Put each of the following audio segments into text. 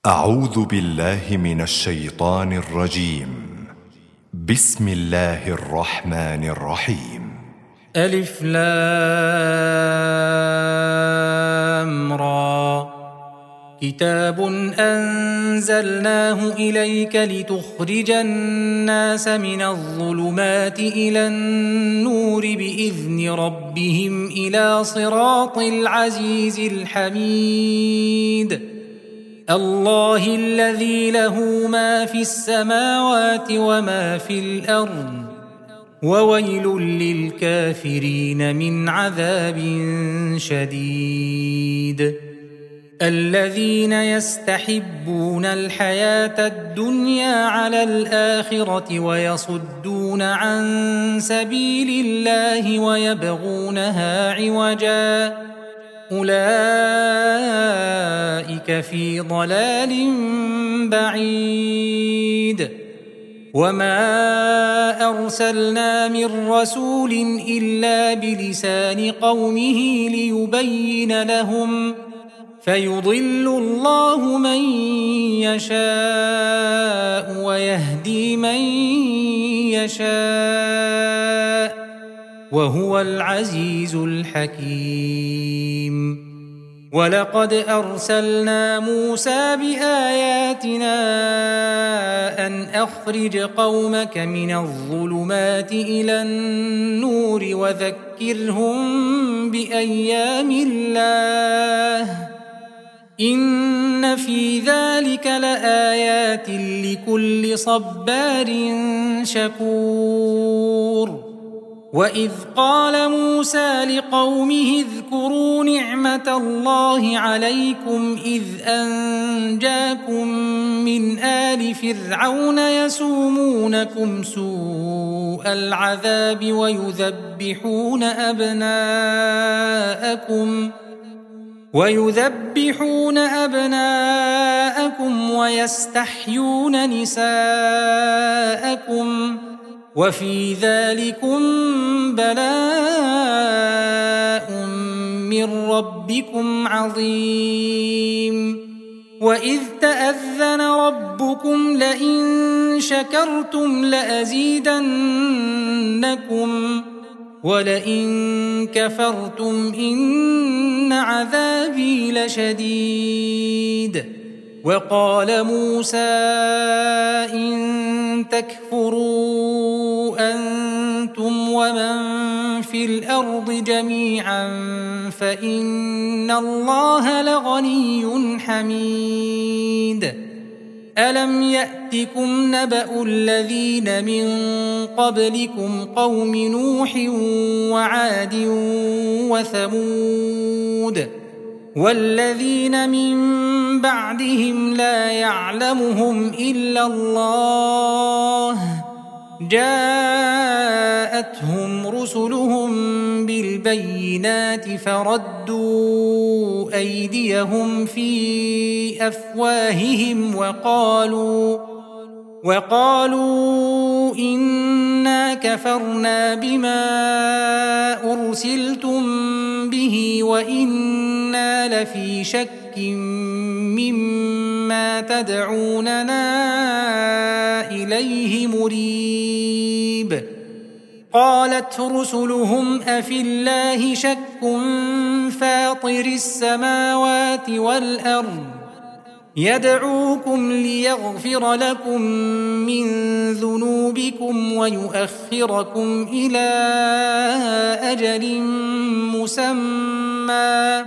أعوذ بالله من الشيطان الرجيم. بسم الله الرحمن الرحيم. ألف لام را. كتاب أنزلناه إليك لتخرج الناس من الظلمات إلى النور بإذن ربهم إلى صراط العزيز الحميد. الله الذي له ما في السماوات وما في الأرض، وويل للكافرين من عذاب شديد. الذين يستحبون الحياة الدنيا على الآخرة ويصدون عن سبيل الله ويبغونها عوجا، أولئك في ضلال بعيد. وما أرسلنا من رسول إلا بلسان قومه ليبين لهم، فيضل الله من يشاء ويهدي من يشاء، وهو العزيز الحكيم. ولقد أرسلنا موسى بآياتنا أن أخرج قومك من الظلمات إلى النور وذكرهم بأيام الله، إن في ذلك لآيات لكل صبار شكور. وإذ قال موسى لقومه اذكروا نعمة الله عليكم إذ أنجاكم من آل فرعون يسومونكم سوء العذاب ويذبحون أبناءكم ويستحيون نساءكم، وفي ذلكم بلاء من ربكم عظيم. وإذ تأذن ربكم لئن شكرتم لأزيدنكم ولئن كفرتم إن عذابي لشديد. وقال موسى إن تكفروا أنتم ومن في الأرض جميعا فإن الله لغني حميد. ألم يأتكم نبأ الذين من قبلكم قوم نوح وعاد وثمود والذين من بعدهم لا يعلمهم إلا الله، جاءتهم رسلهم بالبينات فردوا أيديهم في أفواههم وقالوا إنا كفرنا بما أرسلتم به وإنا لفي شك مما تدعوننا إليه مريب. قالت رسلهم أفي الله شك فاطر السماوات والأرض يدعوكم ليغفر لكم من ذنوبكم ويؤخركم إلى أجل مسمى،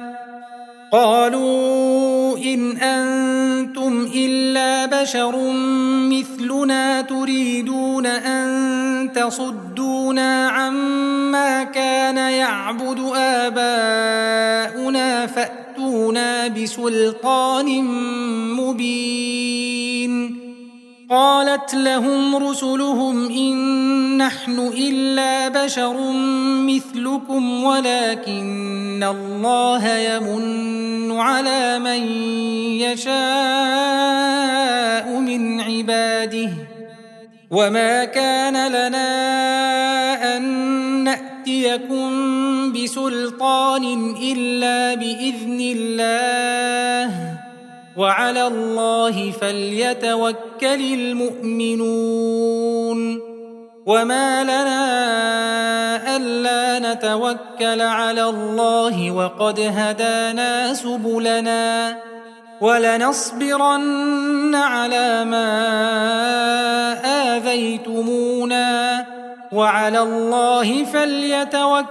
قالوا إن أنتم إلا بشر مثلنا تريدون أن تصدونا عما كان يعبد آباؤنا فأتونا بسلطان مبين. قالت لهم رسلهم إن نحن إلا بشر مثلكم ولكن الله يمن على من يشاء من عباده، وما كان لنا أن نأتيكم بسلطان إلا بإذن الله، وعلى الله فليتوكل المؤمنون وما لنا ألا نتوكل على الله وقد هدانا سبلنا ولنصبرن على ما آذيتمونا وعلى الله فليتوكل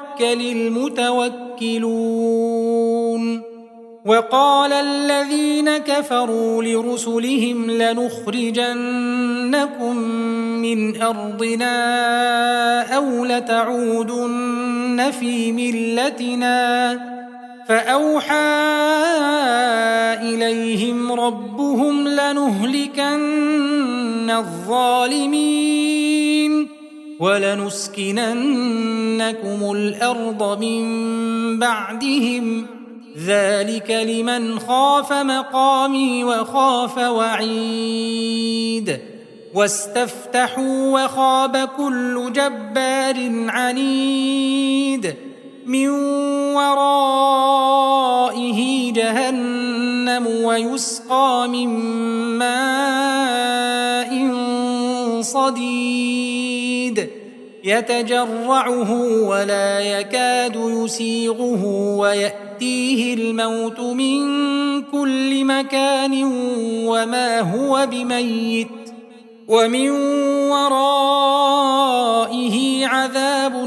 المتوكلون وقال الذين كفروا لرسلهم لنخرجنكم من أرضنا أو لتعودن في ملتنا فأوحى إليهم ربهم لنهلكن الظالمين ولنسكننكم الأرض من بعدهم ذلك لمن خاف مقامي وخاف وعيد واستفتحوا وخاب كل جبار عنيد من ورائه جهنم ويسقى من ماء صديد يتجرعه ولا يكاد يسيغه ويأتيه الموت من كل مكان وما هو بميت ومن ورائه عذاب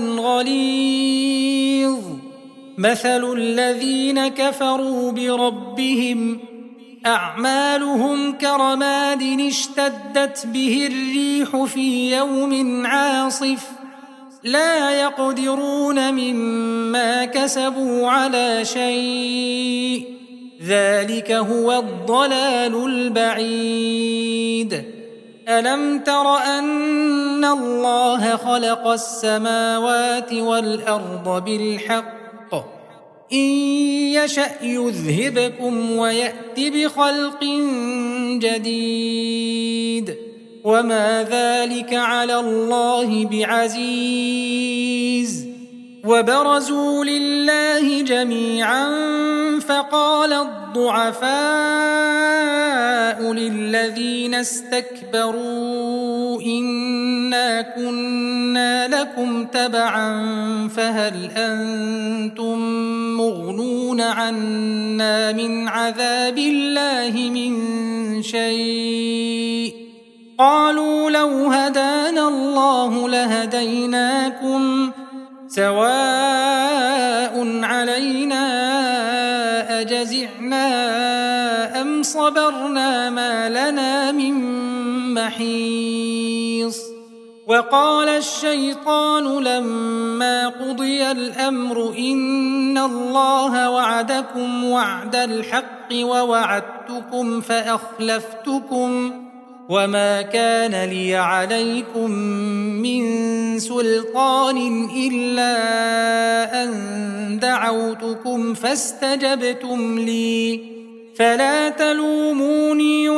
غليظ مثل الذين كفروا بربهم أعمالهم كرماد اشتدت به الريح في يوم عاصف لا يقدرون مما كسبوا على شيء ذلك هو الضلال البعيد ألم تر أن الله خلق السماوات والأرض بالحق إن يشأ يذهبكم ويأت بخلق جديد وما ذلك على الله بعزيز وبرزوا لله جميعا فقال الضعفاء للذين استكبروا إنا كنا لكم تبعا فهل أنتم مغنون عنا من عذاب الله من شيء قالوا لو هدانا الله لهديناكم سواء علينا أجزعنا أم صبرنا ما لنا من محيص وقال الشيطان لما قضي الأمر إن الله وعدكم وعد الحق ووعدتكم فأخلفتكم وما كان لي عليكم من سلطان إلا أن دعوتكم فاستجبتم لي فلا تلوموني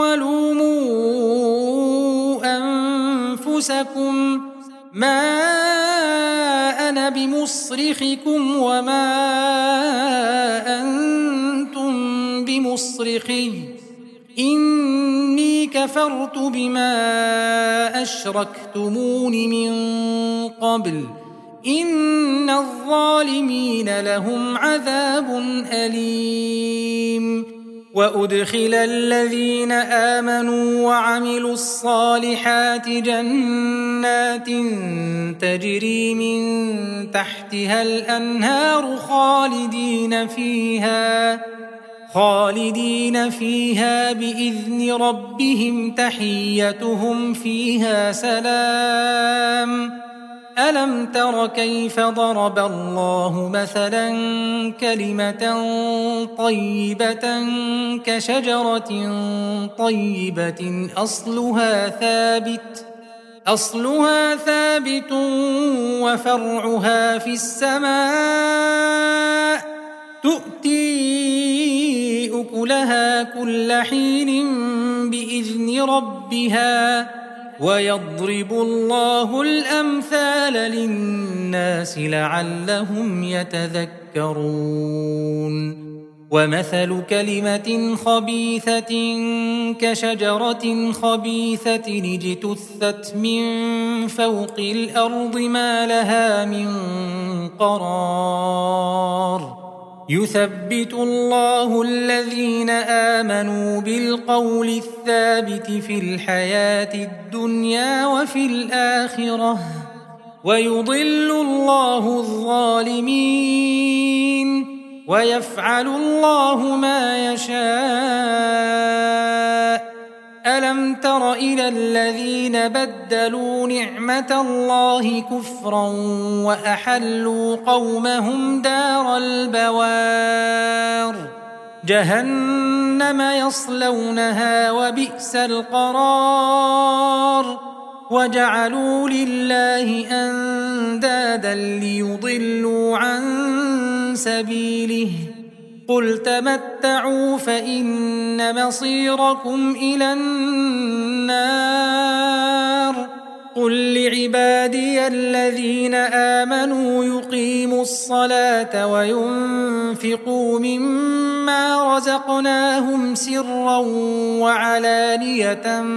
ولوموا أنفسكم ما أنا بمصرخكم وما أنتم بمصرخي إني كفرت بما أشركتمون من قبل إن الظالمين لهم عذاب أليم وأدخل الذين آمنوا وعملوا الصالحات جنات تجري من تحتها الأنهار خالدين فيها بإذن ربهم تحيتهم فيها سلام ألم تر كيف ضرب الله مثلا كلمة طيبة كشجرة طيبة أصلها ثابت وفرعها في السماء تؤتي أكلها كل حين بإذن ربها ويضرب الله الأمثال للناس لعلهم يتذكرون ومثل كلمة خبيثة كشجرة خبيثة اجتثت من فوق الأرض ما لها من قرار يثبت الله الذين آمنوا بالقول الثابت في الحياة الدنيا وفي الآخرة ويضل الله الظالمين ويفعل الله ما يشاء. ألم تر إلى الذين بدلوا نعمة الله كفرا وأحلوا قومهم دار البوار جهنم يصلونها وبئس القرار وجعلوا لله أندادا ليضلوا عن سبيله قل تمتعوا فإن مصيركم إلى النار قل لعبادي الذين آمنوا يقيموا الصلاة وينفقوا مما رزقناهم سرا وعلانية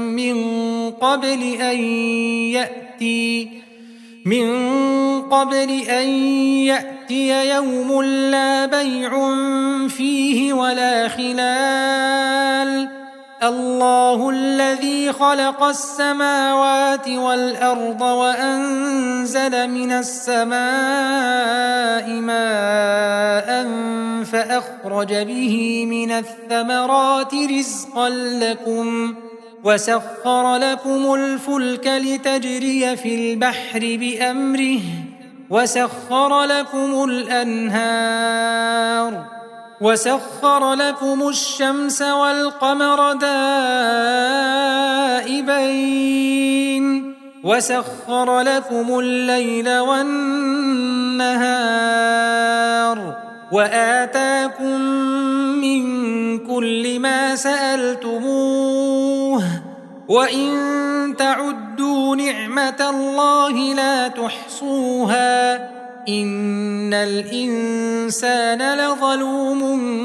من قبل أن يأتي يوم لا بيع فيه ولا خلال الله الذي خلق السماوات والأرض وأنزل من السماء ماء فأخرج به من الثمرات رزقا لكم وسخر لكم الفلك لتجري في البحر بأمره وسخر لكم الأنهار وسخر لكم الشمس والقمر دائبين وسخر لكم الليل والنهار وآتاكم من كل ما سألتموه وإن تعدوا نعمة الله لا تحصوها إن الإنسان لظلوم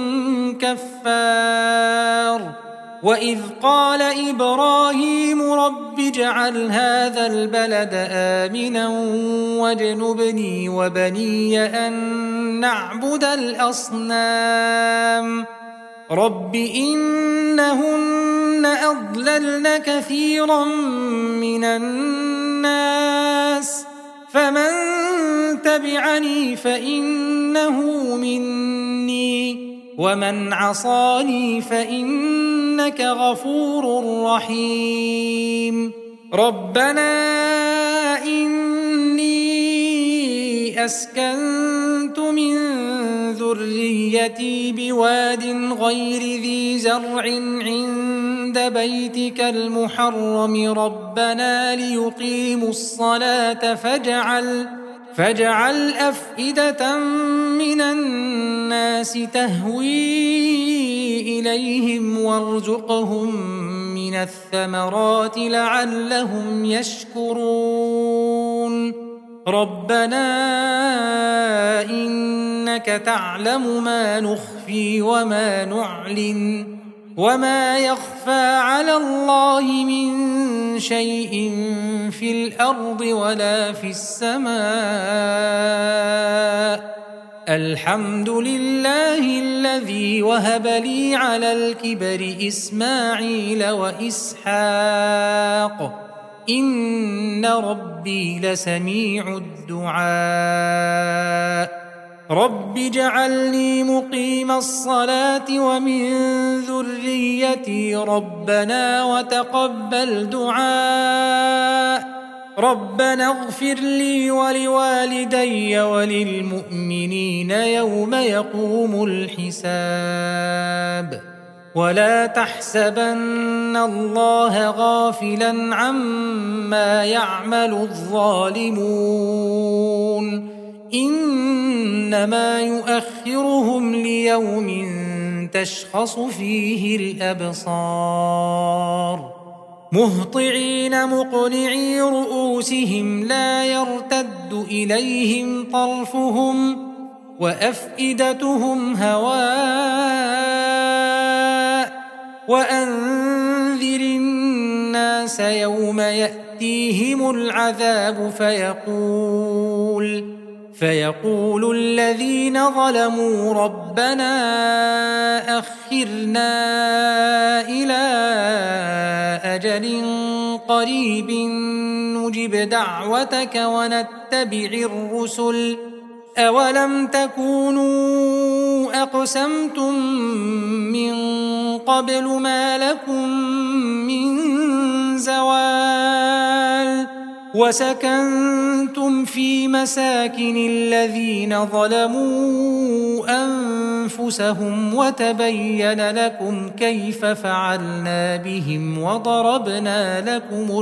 كفار وإذ قال إبراهيم رب اجعل هذا البلد آمنا واجنبني وبني أن نعبد الأصنام رب إنهن أضللن كثيرا من الناس فمن تبعني فإنه مني ومن عصاني فإنك غفور رحيم ربنا إني أسكنت من ذريتي بواد غير ذي زرع عند بيتك المحرم ربنا ليقيموا الصلاة فاجعل أفئدة من الناس تهوي إليهم وارزقهم من الثمرات لعلهم يشكرون ربنا إنك تعلم ما نخفي وما نعلن وما يخفى على الله من شيء في الأرض ولا في السماء الحمد لله الذي وهب لي على الكبر إسماعيل وإسحاق إن ربي لسميع الدعاء رب اجعلني مقيم الصلاة ومن ذريتي ربنا وتقبل دعاء ربنا اغفر لي ولوالدي وللمؤمنين يوم يقوم الحساب ولا تحسبن الله غافلا عما يعمل الظالمون إنما يؤخرهم ليوم تشخص فيه الأبصار مهطعين مقنعي رؤوسهم لا يرتد إليهم طرفهم وأفئدتهم هواء وأنذر الناس يوم يأتيهم العذاب فيقول الذين ظلموا ربنا أخرنا إلى أجل قريب نجب دعوتك ونتبع الرسل أولم تكونوا أقسمتم من قبل ما لكم من زوال وسكنتم في مساكن الذين ظلموا أنفسهم وتبين لكم كيف فعلنا بهم وضربنا لكم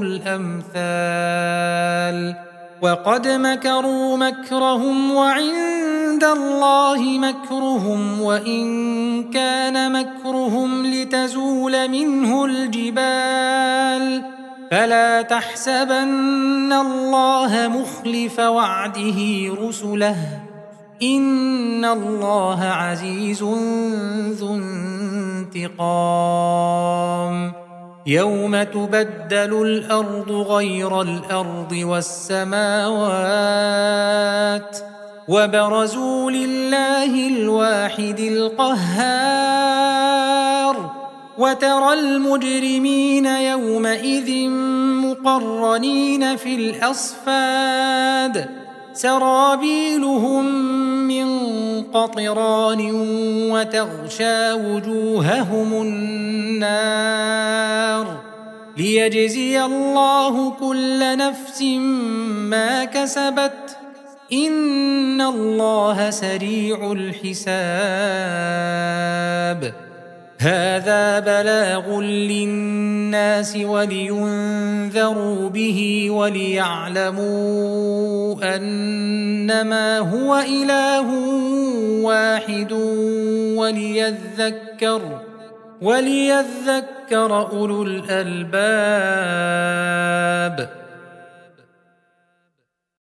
الأمثال وقد مكروا مكرهم وعند الله مكرهم وإن كان مكرهم لتزول منه الجبال فلا تحسبن الله مخلف وعده رسله إن الله عزيز ذو انتقام يوم تبدل الأرض غير الأرض والسماوات وبرزوا لله الواحد القهار وترى المجرمين يومئذ مقرنين في الأصفاد سرابيلهم من قطران وتغشى وجوههم النار ليجزي الله كل نفس ما كسبت إن الله سريع الحساب هذا بلاغ للناس ولينذروا به وليعلموا أنما هو إله واحد وليذكر أولو الألباب